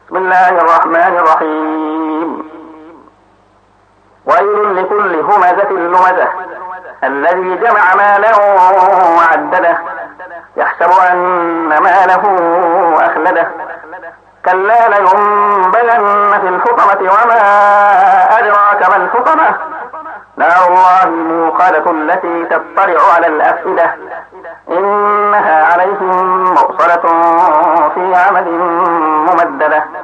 بسم الله الرحمن الرحيم. ويل لكل همزة لمزة الذي جمع مالا وعدده يحسب أن ماله أخلده كلا لينبذن في الحطمة وما أدراك ما الحطمة نار الله الموقدة التي تطلع على الأفئدة إنها عليهم مؤصدة في عمد ممددة.